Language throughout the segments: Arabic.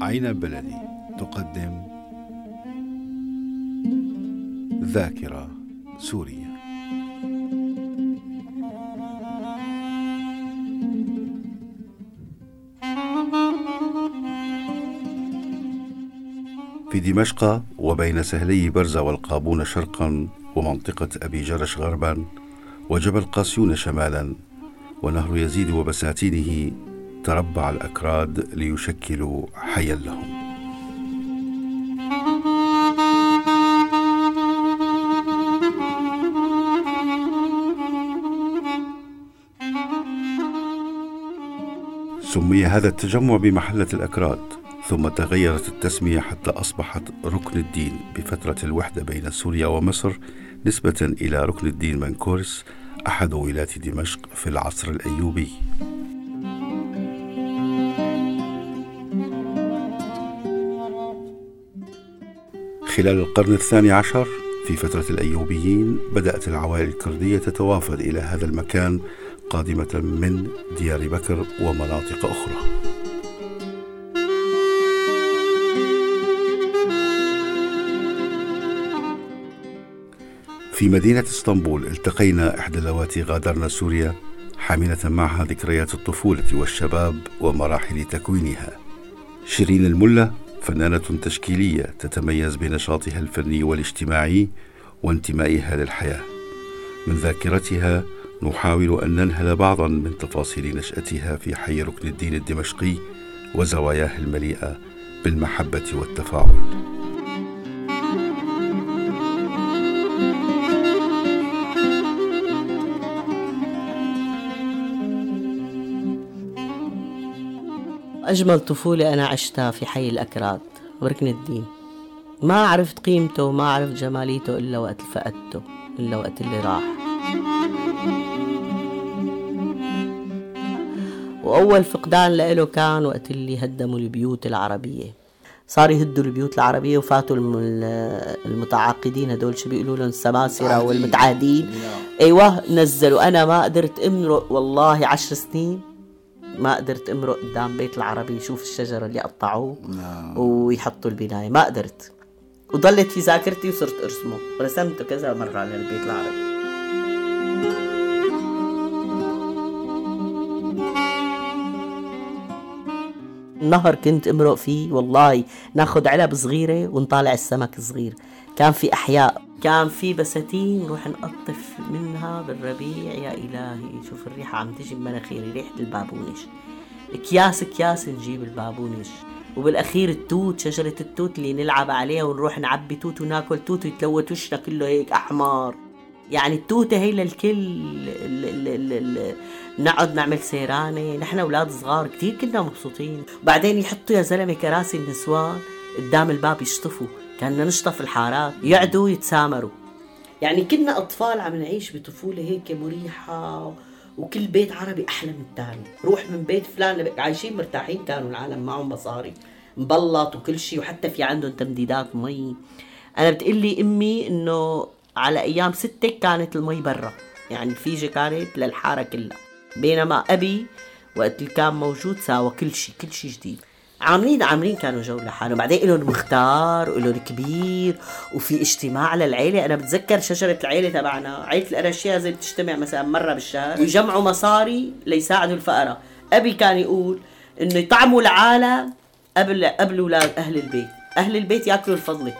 عين بلدي تقدم ذاكرة سورية. في دمشق وبين سهلي برزة والقابون شرقا ومنطقة أبي جرش غربا وجبل قاسيون شمالا ونهر يزيد وبساتينه تربع الأكراد ليشكلوا حيا لهم. سمي هذا التجمع بمحلة الأكراد، ثم تغيرت التسمية حتى أصبحت ركن الدين بفترة الوحدة بين سوريا ومصر نسبة إلى ركن الدين منكورس أحد ولاة دمشق في العصر الأيوبي. خلال القرن الثاني عشر في فترة الأيوبيين بدأت العوائل الكردية تتوافد إلى هذا المكان قادمة من ديار بكر ومناطق أخرى. في مدينة اسطنبول التقينا إحدى اللواتي غادرن سوريا حاملة معها ذكريات الطفولة والشباب ومراحل تكوينها. شيرين الملا فنانة تشكيلية تتميز بنشاطها الفني والاجتماعي وانتمائها للحياة. من ذاكرتها نحاول أن ننهل بعضا من تفاصيل نشأتها في حي ركن الدين الدمشقي وزواياه المليئة بالمحبة والتفاعل. أجمل طفولة أنا عشتها في حي الأكراد وركن الدين. ما عرفت قيمته وما عرفت جماليته إلا وقت فقدته، إلا وقت اللي راح. وأول فقدان له كان وقت اللي هدموا البيوت العربية. صار يهدوا البيوت العربية وفاتوا المتعاقدين هدول شو بيقولوا لهم السماسرة والمتعادين. أيوة نزلوا. أنا ما قدرت أمرق والله 10 سنين ما قدرت أمرق قدام بيت العربي شوف الشجرة اللي قطعوه ويحطوا البناية. ما قدرت، وضلت في ذاكرتي وصرت أرسمه ورسمته كذا مرة على البيت العربي. النهر كنت امرق فيه والله، ناخد علب صغيرة ونطالع السمك الصغير. كان في أحياء، كان في بساتين نروح نقطف منها بالربيع. يا إلهي شوف الريحة عم تجي بمناخيري، ريحة البابونش. أكياس نجيب البابونش. وبالأخير التوت، شجرة التوت اللي نلعب عليها ونروح نعبي توت وناكل توت ويتلوت وشنا كله هيك أحمر. يعني التوتة هي للكل. نقعد نعمل سيرانة نحن أولاد صغار كتير كنا مبسوطين. بعدين يحطوا يا زلمة كراسي النسوان قدام الباب يشطفوا. كنا نشطف الحارات يقعدوا يتسامروا. يعني كنا أطفال عم نعيش بطفولة هيك مريحة، وكل بيت عربي أحلى من الثاني. روح من بيت فلان عايشين مرتاحين، كانوا العالم معهم مصاري مبلط وكل شيء، وحتى في عندهم تمديدات مي. أنا بتقلي أمي إنه على أيام ستك كانت المي برا، يعني الفيجة كانت للحارة كلها، بينما أبي وقت اللي كان موجود ساوى كل شيء جديد. عاملين كانوا جو لحالهم. بعدين إلهم مختار وإلهم كبير وفي اجتماع للعيلة. أنا بتذكر شجرة العيلة تبعنا، عيلة الأرشية زي بتجتمع مثلا مرة بالشهر ويجمعوا مصاري ليساعدوا الفقراء. أبي كان يقول إنه يطعموا العالم قبل أولاد أهل البيت يأكلوا الفضلة.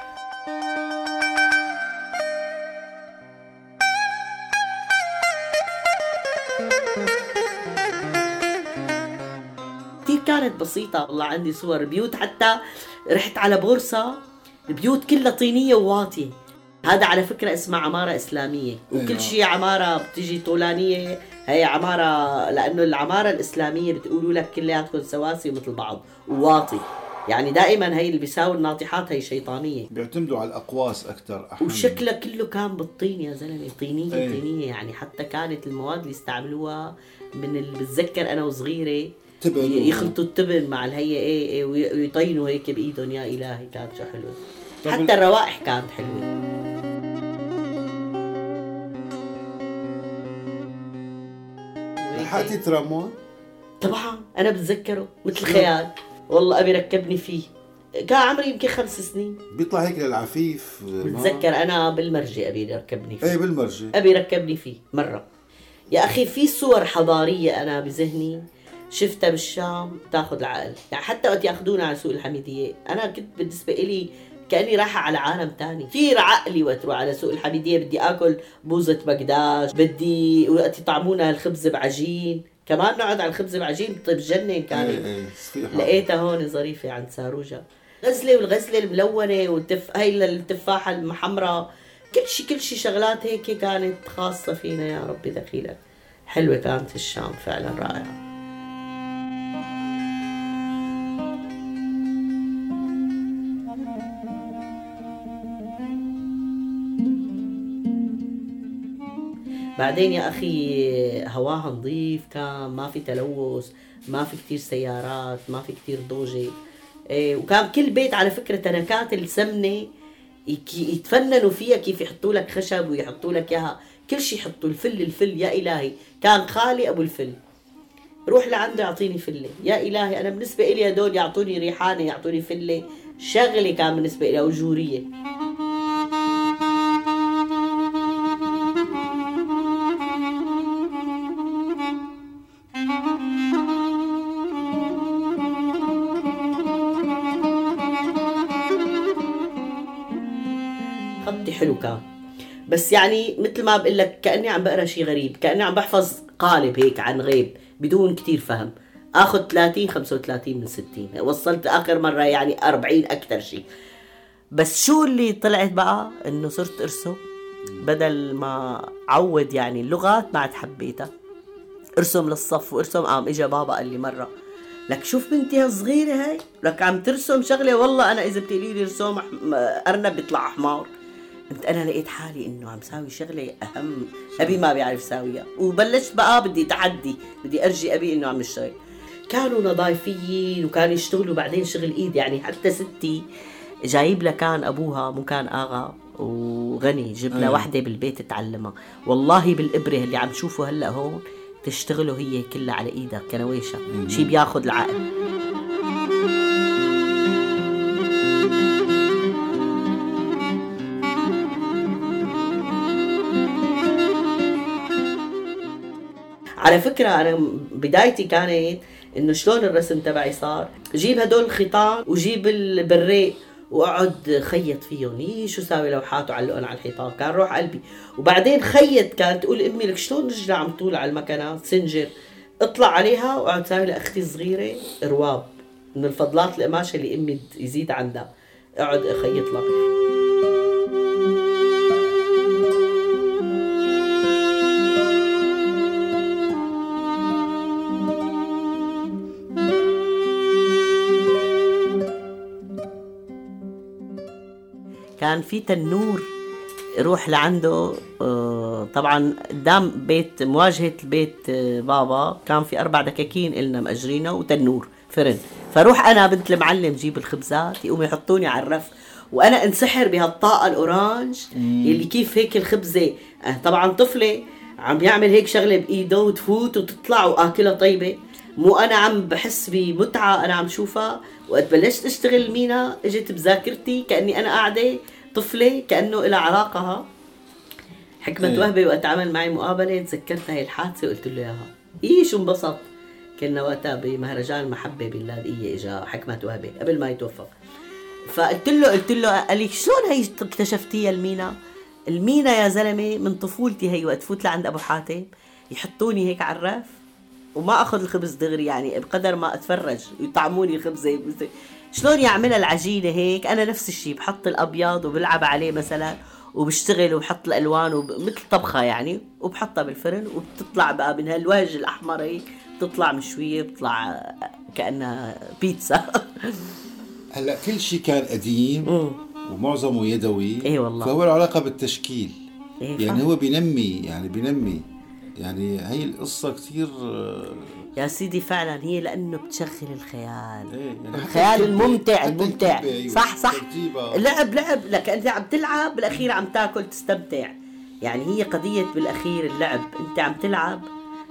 كانت بسيطة والله. عندي صور بيوت، حتى رحت على بورصة البيوت كلها طينية وواطية. هذا على فكرة اسمها عمارة إسلامية، وكل شيء عمارة بتيجي طولانية هي عمارة، لأنه العمارة الإسلامية بتقولوا لك كلياتكم سواسي مثل بعض وواطي. يعني دائما هي اللي بيساوي الناطحات هي شيطانية، بيعتمدوا على الأقواس أكتر. وشكله كله كان بالطين يا زلمة، طينية. يعني حتى كانت المواد اللي استعملوها من اللي بتذكر أنا وصغيرة يخلطوا التبن مع الهي ويطينوا هيك بايدهم. يا الهي كانت شو حلوه. حتى الروائح كانت حلوه. لحقتي ترامون؟ طبعا انا بتذكره مثل خيال. والله ابي ركبني فيه. كان عمري يمكن 5 سنين. بيطلع هيك للعفيف. بتذكر انا بالمرجي ابي ركبني فيه. ايه بالمرجي ابي ركبني فيه مره. يا اخي في صور حضاريه انا بذهني شفتها بالشام تاخذ العقل. يعني حتى وقت ياخذونا على سوق الحميديه انا كنت بالنسبه لي كاني رايحه على عالم تاني. في عقلي وقت اروح على سوق الحميديه بدي اكل بوزه بقداش، بدي وقت يطعمونا الخبز بعجين، كمان نقعد على الخبز بعجين بتجنن كانت. لقيتها هون ظريفه عند ساروجا، غزله والغزله الملونه هاي التفاحه المحمراء، كل شيء شغلات هيك كانت خاصه فينا. يا ربي دخيلك حلوه كانت الشام فعلا رائعه. بعدين يا أخي هواها نظيف كان، ما في تلوث، ما في كتير سيارات، ما في كتير ضوجة. وكان كل بيت على فكرة تركات السمنة يتفننوا فيها، كيف يحطوا لك خشب ويحطوا لك إياها، كل شيء يحطوا. الفل يا إلهي كان خالي أبو الفل، روح لعنده يعطيني فلة. يا إلهي أنا بالنسبة إلي هدول يعطوني ريحانة يعطوني فلة، شغلة كان بالنسبة إلي وجورية. خطي حلو كان، بس يعني مثل ما بقول لك كأني عم بقرا شيء غريب، كأني عم بحفظ قالب هيك عن غيب بدون كتير فهم. اخذ 30-35 من 60، وصلت اخر مرة يعني 40 اكثر شيء. بس شو اللي طلعت بقى انه صرت ارسم بدل ما عود. يعني اللغات ما عاد حبيتها، ارسم للصف وارسم. اجا بابا قال لي مرة لك شوف بنتي هالصغيرة هاي لك عم ترسم شغلة، والله انا اذا بتقولي لي رسوم ارنب بيطلع حمار. انا لقيت حالي انه عم ساوي شغله اهم ابي ما بيعرف ساويها، وبلشت بقى بدي تحدي، بدي ارجي ابي انه عم يشتغل. كانوا نظايفيين وكانوا يشتغلوا بعدين شغل ايد. يعني حتى ستي جايب لها كان ابوها مو كان اغا وغني، جيب لها وحده بالبيت تعلمها. والله بالابره اللي عم شوفه هلا هون تشتغله هي كلها على ايدها كنويشه، شي بياخذ العقل. على فكرة أنا بدايتي كانت إنه شلون الرسم تبعي صار، جيب هدول الخيطان وجيب البريق وأقعد خيط فيهم. شو ساوي لوحات وعلقون على الحيطان، كان روح قلبي. وبعدين خيط، كانت تقول أمي لك شلون رجلها عم طول على المكنة سنجر، اطلع عليها وقعد ساوي لأختي الصغيرة رواب من الفضلات القماشة اللي أمي يزيد عندها، اقعد أخيط لها. كان في تنور روح لعنده، طبعا قدام بيت مواجهة البيت بابا كان في 4 دكاكين إلنا مأجرينه وتنور فرن. فروح أنا بنت المعلم جيب الخبزات يقوم يحطوني على الرف، وأنا انسحر بهالطاقة الأورانج اللي كيف هيك الخبزة. طبعا طفلة عم يعمل هيك شغلة بإيده وتفوت وتطلع وآكلها طيبة، مو أنا عم بحس بمتعة أنا عم شوفها. وقت بلشت أشتغل مينا اجت بذاكرتي كأني أنا قاعدة طفلة كأنه إلى علاقها. حكمة وهبي وقت عمل معي مقابلة تذكرت هاي الحادثة وقلت له إياها. شو انبسط. كنا وقتها بمهرجان المحبة باللاذقية، إجا حكمة وهبي قبل ما يتوفق. فقلت له قال لي شلون هي اكتشفتيها المينا يا زلمة من طفولتي. هي وقت فوت لعند أبو حاتم يحطوني هيك على الرف وما أخذ الخبز دغري، يعني بقدر ما أتفرج يطعموني الخبزة. شلون يعملها العجينة هيك، أنا نفس الشيء بحط الأبيض وبلعب عليه مثلا وبشتغل وبحط الألوان مثل طبخة يعني، وبحطها بالفرن وبتطلع بقى من هالوجه الأحمر هيك بتطلع مشوية، بتطلع كأنها بيتزا. هلا كل شيء كان قديم ومعظمه يدوي. ايه والله. فهو العلاقة بالتشكيل. إيه يعني هو بينمي يعني هي القصة كتير يا سيدي فعلا. هي لأنه بتشغل الخيال. يعني الخيال الممتع. صح لعب لك أنت عم تلعب بالأخير عم تاكل تستمتع. يعني هي قضية بالأخير اللعب، أنت عم تلعب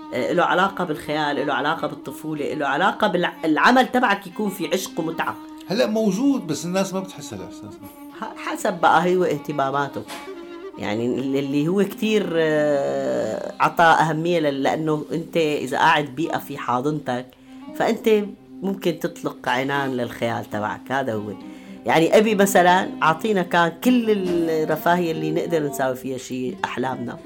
له علاقة بالخيال، له علاقة بالطفولة، له علاقة بالعمل تبعك يكون في عشق ومتعة. هلا موجود بس الناس ما بتحس هالإحساس. حسب بقى هو اهتماماته، يعني اللي هو كتير عطى أهمية لأنه أنت إذا قاعد بيئة في حاضنتك فأنت ممكن تطلق عنان للخيال تبعك. هذا هو يعني أبي مثلا عطينا كان كل الرفاهية اللي نقدر نساوي فيها شيء أحلامنا.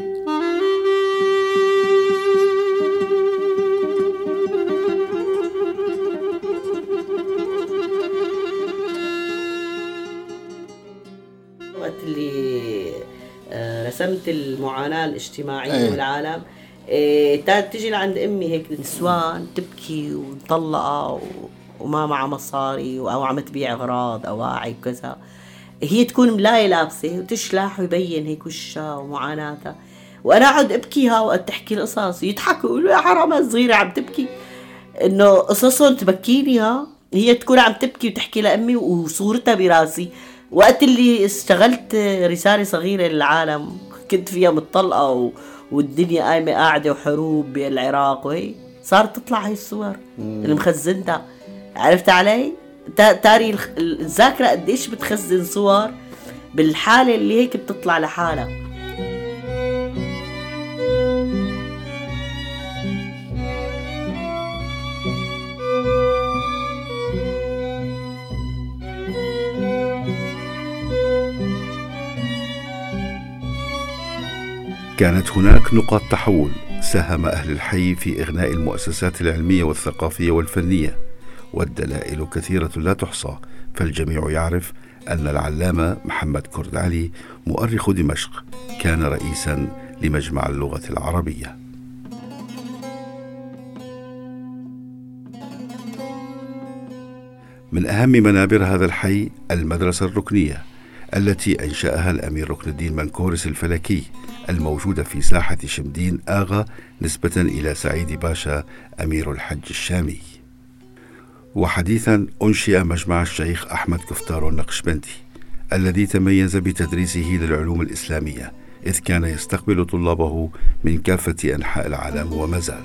وقت اللي رسمت المعاناة الاجتماعية والعالم، تجي لعند أمي هيك نسوان تبكي ومطلقة وما معها مصاري أو عم تبيع أغراض أواعي وكذا، هي تكون ملاية لابسة وتشلح ويبين هيك وشها ومعاناتها، وأنا أقعد أبكيها وقت تحكي القصص يضحكوا يقولوا يا حرام صغيرة عم تبكي، إنه قصصهم تبكيني. هي تكون عم تبكي وتحكي لأمي وصورتها براسي. وقت اللي اشتغلت رسالة صغيرة للعالم كنت فيها متطلقة والدنيا قايمة قاعدة وحروب بالعراق وهي صارت تطلع هاي الصور اللي مخزنتها. عرفت علي؟ تاري الذاكرة قديش بتخزن صور بالحالة اللي هيك بتطلع لحالها. كانت هناك نقاط تحول ساهم أهل الحي في إغناء المؤسسات العلمية والثقافية والفنية، والدلائل كثيرة لا تحصى، فالجميع يعرف أن العلامة محمد كرد علي مؤرخ دمشق كان رئيسا لمجمع اللغة العربية. من أهم منابر هذا الحي المدرسة الركنية التي أنشأها الأمير ركن الدين منكورس الفلكي، الموجودة في ساحة شمدين آغا نسبة إلى سعيد باشا أمير الحج الشامي. وحديثا أنشئ مجمع الشيخ أحمد كفتار النقشبندي الذي تميز بتدريسه للعلوم الإسلامية، إذ كان يستقبل طلابه من كافة أنحاء العالم وما زال.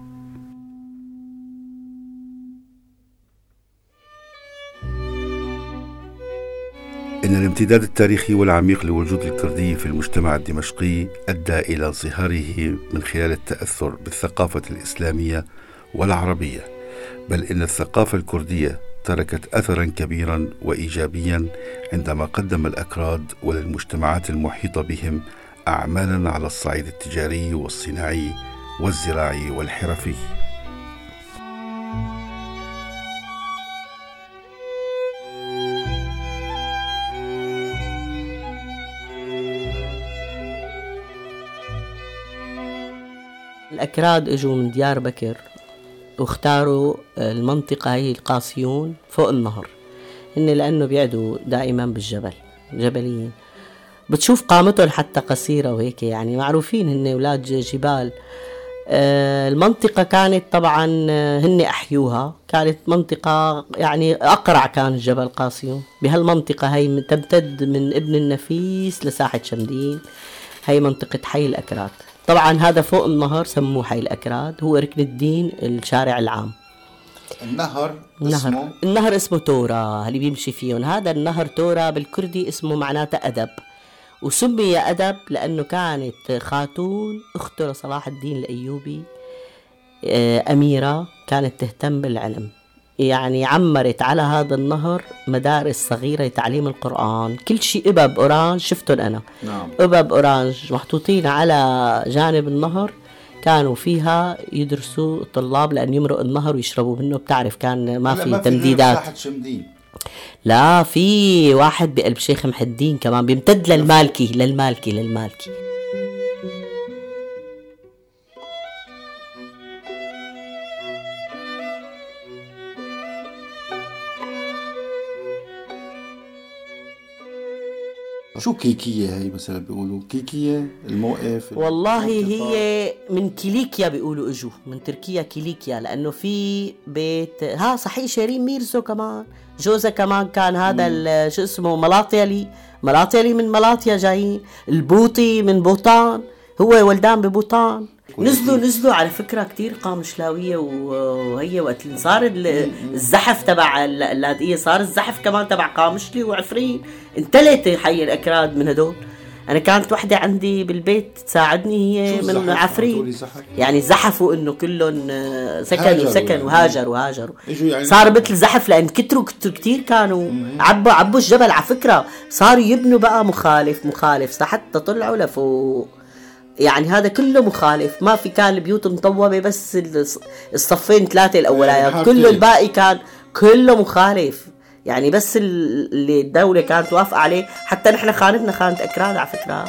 إن الامتداد التاريخي والعميق لوجود الكردي في المجتمع الدمشقي أدى إلى انصهاره من خلال التأثر بالثقافة الإسلامية والعربية، بل إن الثقافة الكردية تركت أثرا كبيرا وإيجابيا عندما قدم الأكراد وللمجتمعات المحيطة بهم أعمالا على الصعيد التجاري والصناعي والزراعي والحرفي. الأكراد اجوا من ديار بكر واختاروا المنطقة هي القاسيون فوق النهر، إن لأنه بيعدوا دائما بالجبل، جبليين بتشوف قامتهم حتى قصيرة وهيك، يعني معروفين هن أولاد جبال. المنطقة كانت طبعا هن أحيوها، كانت منطقة يعني أقرع كان الجبل قاسيون. بهالمنطقة هي تمتد من ابن النفيس لساحة شمدين، هي منطقة حي الأكراد. طبعا هذا فوق النهر سموه حي الأكراد، هو ركن الدين الشارع العام. النهر اسمه تورا اللي بيمشي فيهم، هذا النهر تورا بالكردي اسمه معناته أدب، وسمي أدب لأنه كانت خاتون أخته لصلاح الدين الأيوبي أميرة كانت تهتم بالعلم، يعني عمرت على هذا النهر مدارس صغيرة لتعليم القرآن، كل شيء إبب أورانج شفتهم أنا. إبب أورانج محطوطين على جانب النهر، كانوا فيها يدرسوا الطلاب لأن يمرق النهر ويشربوا منه. بتعرف كان ما في تمديدات. لا، في واحد بقلب شيخ محدين كمان بيمتد للمالكي. شو كيكية هي مثلا بيقولوا كيكية الموقف؟ والله هي من كيليكيا بيقولوا اجوا من تركيا كيليكيا، لانه في بيت صحيح شيرين ميرزو كمان جوزها كمان كان هذا شو اسمه ملاطيلي من ملاطيا جايين، البوطي من بوطان، هو ولدان ببوطان. نزلوا على فكرة كتير قامشلاوية، وهي وقت صار الزحف تبع اللاذقية، صار الزحف كمان تبع قامشلي وعفرين، انتلت حي الأكراد من هدول. أنا كانت وحدة عندي بالبيت تساعدني، هي من عفرين، يعني زحفوا إنه كلهم سكن وهاجروا يعني صار مثل زحف، لأن كتروا كتير كانوا عبوا الجبل. على فكرة صاروا يبنوا بقى مخالف حتى طلعوا لفوق، يعني هذا كله مخالف، ما في كان البيوت مطوبة بس الصفين 3 الأوليات، كله الباقي كان كله مخالف، يعني بس اللي الدولة كانت وافقة عليه. حتى نحن خانتنا خانة أكراد على فكرة.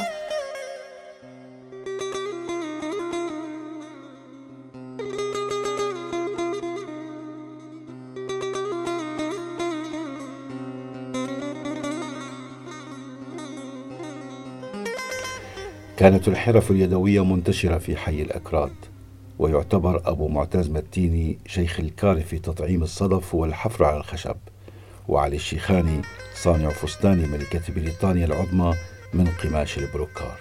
كانت الحرف اليدوية منتشرة في حي الأكراد، ويعتبر أبو معتز متيني شيخ الكار في تطعيم الصدف والحفر على الخشب، وعلي الشيخاني صانع فستان ملكة بريطانيا العظمى من قماش البروكار.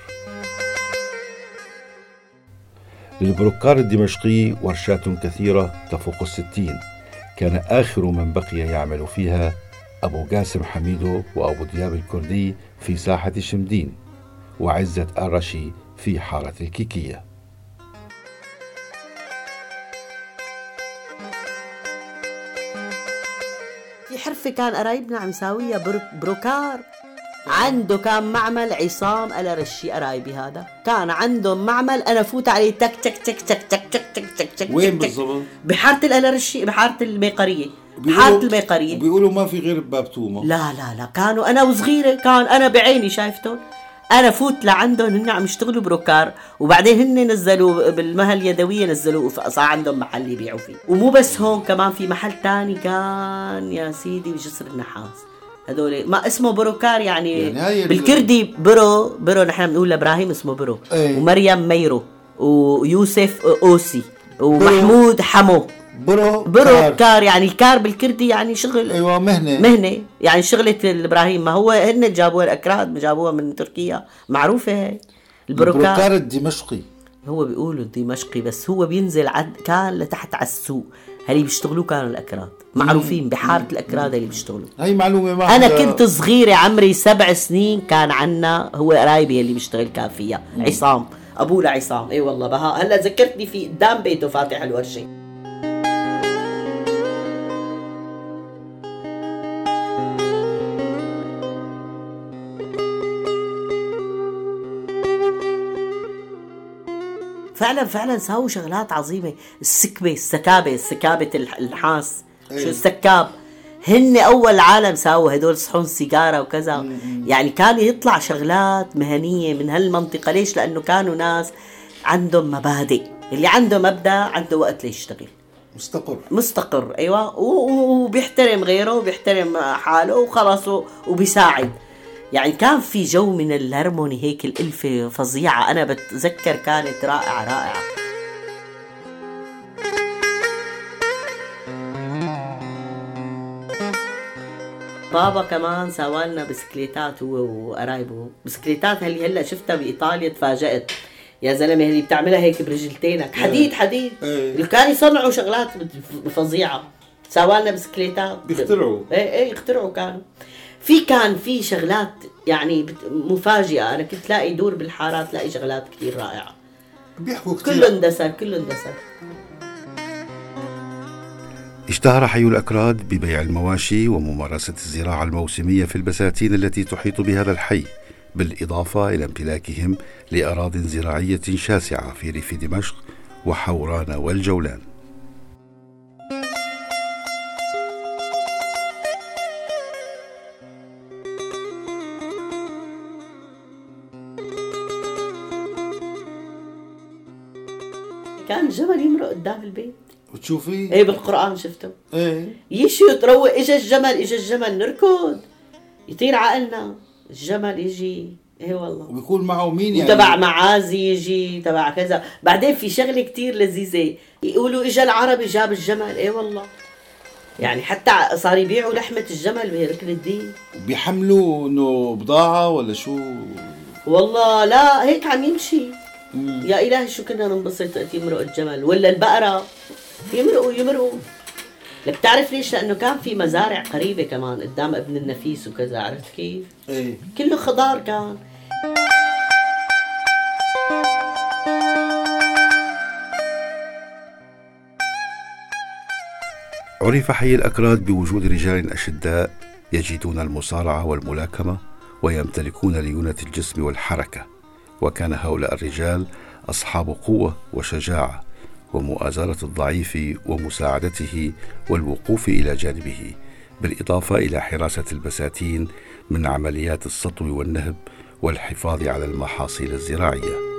للبروكار الدمشقي ورشات كثيرة تفوق 60، كان آخر من بقي يعمل فيها أبو قاسم حميدو وأبو دياب الكردي في ساحة شمدين، وعزة الرشي في حارة الكيكية. في حرفة كان قرايبنا عم يساويها بروكار، عنده كان معمل عصام الرشي، قرايبي هذا كان عندهم معمل، أنا فوت عليه تك تك تك تك تك تك تك تك تك. وين بالضبط؟ بحارة الرشي، بحارة الميقرية. حارة الميقرية بيقولوا ما في غير باب تومة. لا كانوا أنا وصغيرة، كان أنا بعيني شايفتهم، أنا فوت لعندهم هن عم يشتغلوا بروكار، وبعدين هن نزلوا بالمهل اليدوية، نزلوا صار عندهم محل يبيعوا فيه. ومو بس هون، كمان في محل تاني كان يا سيدي بجسر النحاس، هذول ما اسمه بروكار، يعني بالكردي برو نحن بنقول لإبراهيم اسمه برو، ومريم ميرو، ويوسف أوسي، ومحمود حمو. برو كار، يعني الكار بالكردي يعني شغل، ايوه مهنه يعني شغله الابراهيم. ما هو هن جابوها الاكراد، جابوها من تركيا، معروفه هي البروكار الدمشقي. هو بيقولوا الدمشقي، بس هو بينزل كان لتحت على السوق، اللي بيشتغلوا كانوا الاكراد معروفين بحاره الأكراد اللي بيشتغلوا. هاي معلومة ما أنا كنت صغيرة عمري 7 سنين، كان عنا هو قرايبي اللي بيشتغل كافية، عصام أبوه لعصام. أي والله بها هلا ذكرتني في قدام بيته فاتح الورشة. فعلا ساووا شغلات عظيمة. السكابة النحاس، شو السكاب، هن أول عالم ساووا هدول صحون سيجارة وكذا. يعني كان يطلع شغلات مهنية من هالمنطقة. ليش؟ لأنه كانوا ناس عندهم مبادئ، اللي عنده مبدأ عنده وقت ليشتغل، مستقر. أيوة، وبيحترم غيره وبيحترم حاله وخلاص وبيساعد. يعني كان في جو من الهرموني هيك، الألفة فظيعة. أنا بتذكر كانت رائعة. بابا كمان سوالنا بسكليتات، هو وقرايبه بسكليتات اللي هلا شفتها بإيطاليا تفاجأت يا زلمة، اللي بتعملها هيك برجلتينك، حديد اللي كانوا يصنعوا شغلات فظيعة. سوالنا بسكليتات بيخترعوا، يخترعوا. كان في شغلات يعني مفاجئة. أنا كنت لاقي دور بالحارات، لاقي شغلات كتير رائعة، بيحكوا كتير، كله اندثر. اشتهر حي الأكراد ببيع المواشي وممارسة الزراعة الموسمية في البساتين التي تحيط بهذا الحي، بالإضافة إلى امتلاكهم لأراضٍ زراعية شاسعة في ريف دمشق وحوران والجولان. كان الجمل يمرق قدام البيت وتشوفيه؟ ايه بالقرآن شفته. يشي تروق، اجا الجمل نركض، يطير عقلنا الجمل يجي. ايه والله. وبيكون معه مين يعني؟ تبع معازي يجي، تبع كذا. بعدين في شغله كتير لذيذه، يقولوا اجا العربي جاب الجمل. ايه والله، يعني حتى صار يبيعوا لحمه الجمل بركن الدين. بيحملوا انه بضاعه ولا شو؟ والله لا، هيك عم يمشي يا إلهي شو كنا ننبسط وقت يمرق الجمل ولا البقرة يمرقوا. لك تعرف ليش؟ لأنه كان في مزارع قريبة كمان قدام ابن النفيس وكذا، عرفت كيف؟ ايه كله خضار كان. عرف حي الأكراد بوجود رجال أشداء يجيدون المصارعة والملاكمة ويمتلكون ليونة الجسم والحركة، وكان هؤلاء الرجال أصحاب قوة وشجاعة ومؤازرة الضعيف ومساعدته والوقوف إلى جانبه، بالإضافة إلى حراسة البساتين من عمليات السطو والنهب والحفاظ على المحاصيل الزراعية.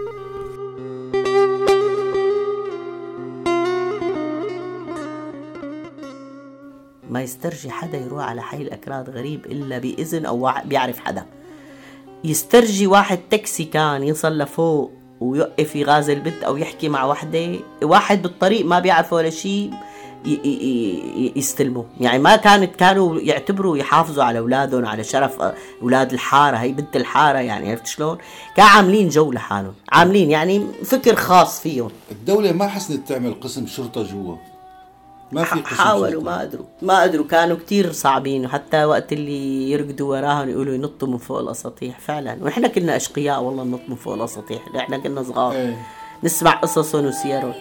ما يسترجي حدا يروح على حي الأكراد غريب إلا بإذن أو بيعرف حدا. يسترجي واحد تاكسي كان يصل لفوق ويوقف يغازل البنت أو يحكي مع وحدة، واحد بالطريق ما بيعرف ولا شيء يستلمه. يعني ما كانوا يعتبروا يحافظوا على أولادهم، على شرف أولاد الحارة، هي بنت الحارة يعني، عرفت شلون؟ كانوا عاملين جو لحالهم، عاملين يعني فكر خاص فيهم. الدولة ما حسنت تعمل قسم شرطة جوا، ما في قسم حاولوا شرطة. ما قدروا كانوا كتير صعبين، وحتى وقت اللي يرقدوا وراهم يقولوا ينطوا من فوق الأساطيح فعلا. ونحن كنا أشقياء والله، ننط من فوق الأساطيح، احنا كنا صغار نسمع قصصهم وسيرهم.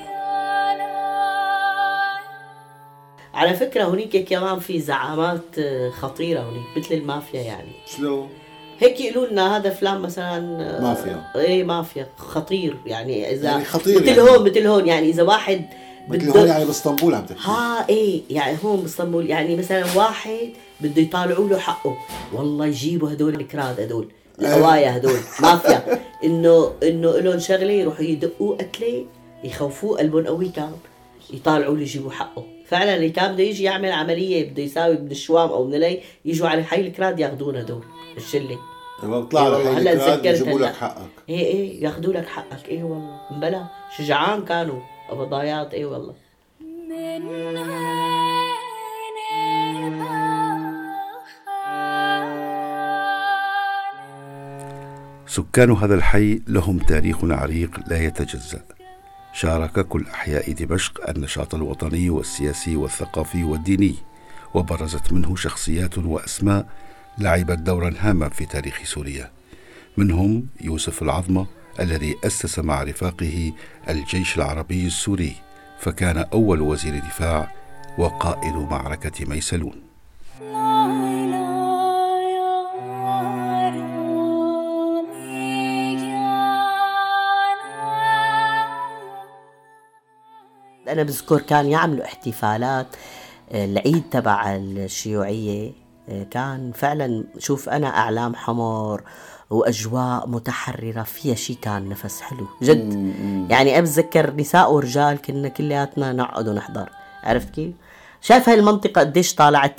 على فكرة هنيك كمان في زعامات خطيرة هنيك مثل المافيا يعني. شلون؟ هيك يقولوا لنا هذا فلان مثلا مافيا. ايه مافيا خطير يعني، اذا يعني خطير مثل هون يعني اذا واحد مثل هون يعني باسطنبول عم تحكي. ايه يعني هون باسطنبول يعني مثلا واحد بده يطالعوا له حقه، والله يجيبوا هدول الكراد، هدول القوايا، هدول مافيا، انه لهم شغله يروحوا يدقوا قتله، يخوفوه، قلبهم قوي كان، يطالعوا له يجيبوا حقه. فعلا اللي كان بده يجي يعمل عمليه، بده يساوي من الشوام او من اللي يجوا على حي الكراد ياخذون هدول الشله. لما بطلع على حي الكراد يجيبوا لك حقك. ايه ياخذوا لك حقك. ايه والله مبلا شجعان كانوا ابضايات. ايه والله. سكان هذا الحي لهم تاريخ عريق لا يتجزأ. شارك كل أحياء دمشق النشاط الوطني والسياسي والثقافي والديني، وبرزت منه شخصيات وأسماء لعبت دورا هاما في تاريخ سوريا، منهم يوسف العظمة الذي أسس مع رفاقه الجيش العربي السوري، فكان أول وزير دفاع وقائد معركة ميسلون. أنا بذكر كان يعملوا احتفالات العيد تبع الشيوعية، كان فعلا شوف أنا أعلام حمر وأجواء متحررة فيها شي، كان نفس حلو جد. يعني أتذكر نساء ورجال كنا كلياتنا نقعد ونحضر، عرفت كيف؟ شايف هاي المنطقة قديش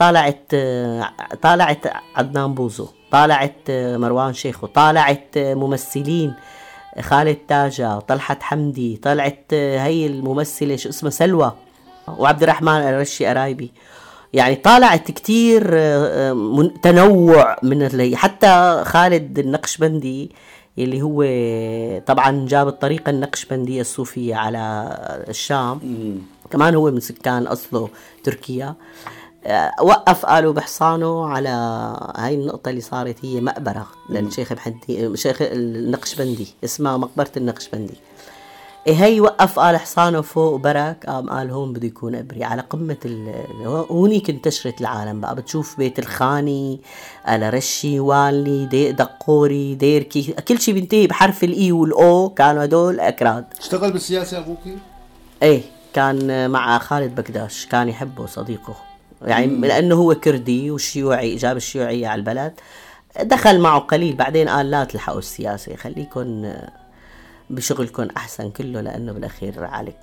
طالعت عدنان بوزو، طالعت مروان شيخو، طالعت ممثلين خالد تاجة، طلحة حمدي، طلعت هي الممثلة شو اسمها سلوى، وعبد الرحمن الرشي قرايبي. يعني طالعت كتير تنوع من اللي، حتى خالد النقشبندي اللي هو طبعا جاب الطريقة النقشبندية الصوفية على الشام، كمان هو من سكان أصله تركيا. وقف قالوا بحصانه على هاي النقطة اللي صارت هي مقبرة للشيخ شيخ النقشبندي، اسمها مقبرة النقشبندي. هي وقف قال حصانه فوق برك، قال هون بده يكون قبري على قمة هونيك انتشرت العالم بقى، بتشوف بيت الخاني، رشي، والي، دقوري، ديركي، كل شيء بينتهي بحرف الإي والأو، كانوا هدول أكراد. اشتغل بالسياسة أبوكي؟ ايه كان مع خالد بكداش، كان يحبه صديقه يعني لأنه هو كردي وشيوعي، جاب الشيوعية على البلد، دخل معه قليل، بعدين قال لا تلحقوا السياسة، خليكن بشغلكن أحسن كله، لأنه بالأخير عليك.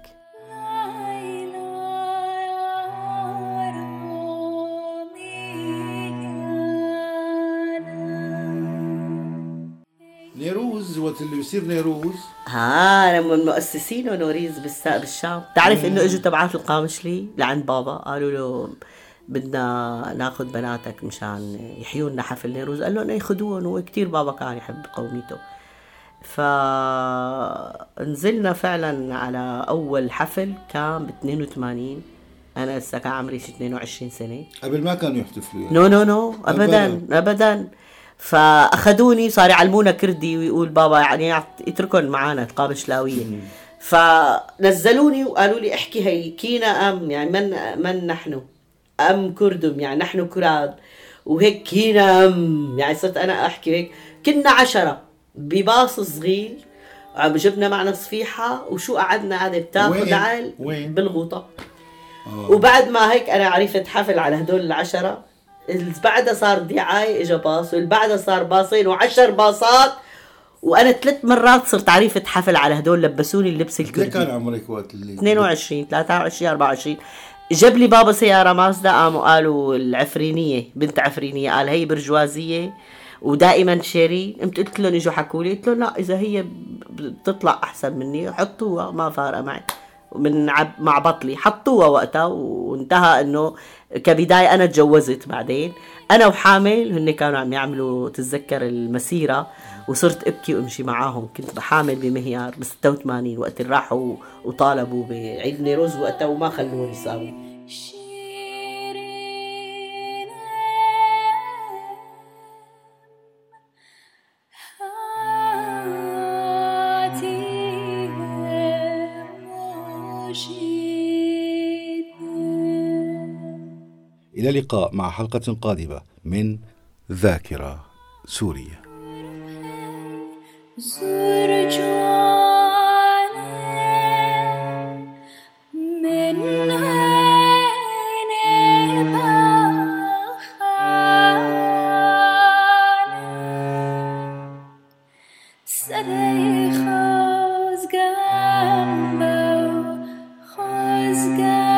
نيروز وقت اللي بيصير نيروز أنا من مؤسسينه نوريز بالشام. تعرف إنه إجوا تبعات القامشلي لعند بابا، قالوا له بدنا ناخد بناتك مشان يحيوا لنا حفل نيروز، قال لهم ياخدوهم، هو كتير بابا كان يحب قوميته. فنزلنا فعلا على أول حفل كان ب 82. أنا هسه كان عمري 22 سنة. قبل ما كانوا يحتفلوا يعني. نو أبدا. فأخذوني صار يعلمونا كردي ويقول بابا يعني يتركون معانا تقابل شلاوية. فنزلوني وقالوا لي احكي هي كينا أم يعني من نحن أم كردم يعني نحن كراد وهيك كينا أم يعني صرت أنا أحكي هيك. كنا 10 بباص صغير جبنا معنا صفيحة وشو قعدنا بتاخد عال بالغوطة. وبعد ما هيك أنا عرفت حفل على هدول 10. بعدها صار دعاية إجا باص والبعدها صار باصين و10 باصات وأنا 3 مرات صرت عرفت حفل على هدول لبسوني اللبس الكردي. كان عمرك وقت اللي 22 23 24. جاب لي بابا سيارة مازدا قاموا قالوا العفرينية بنت عفرينية قال هي برجوازية ودائما شيري. قلت لهم اجوا حكوا لي قلت لهم لا اذا هي بتطلع احسن مني حطوها ما فارقه معي من مع بطلي. حطوها وقتها وانتهى انه كبدايه. انا تجوزت بعدين انا وحامل هن كانوا عم يعملوا تتذكر المسيره وصرت ابكي وامشي معاهم. كنت بحامل بمهيار ب 86 وقت اللي راحوا وطالبوا بعيد نيروز وقتها وما خلوني ساوي. إلى اللقاء مع حلقة قادمة من ذاكرة سوريا. خزگم